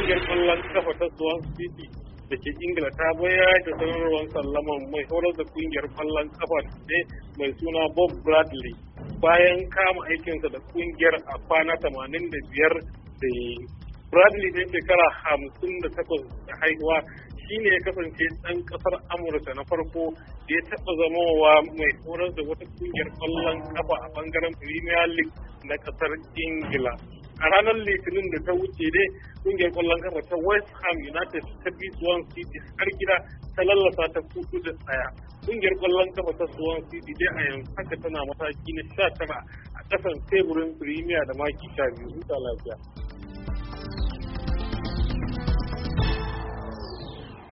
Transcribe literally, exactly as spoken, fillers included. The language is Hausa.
kungiyar kwallon kafa ta Swansea City da ke Ingila ta bayar da sanarwar sallaman mai horar da kungiyar kwallon kafa ne mai suna Bob Bradley bayan kama aikinsa da kungiyar a kwana tamanin da biyar da Bradley da shekara hamsin da takwas da haihuwa shine ya kasance ɗan ƙasar Amurka na farko da ya taɓa zamowa mai horar da wata kungiyar kwallon kafa a bangaren Premier League na ƙasar Ingila. A ranar Litinin da ta wuce dai kungiyar kwallon kafa ta West Ham United ta bi Swansea City har gida ta lallasa ta kudu da tsaya. Kungiyar kwallon kafa ta Swansea City dai a yanzu haka tana mataki na sha tara a ƙasan teburin Premier da maki sha biyu. Huta lafiya.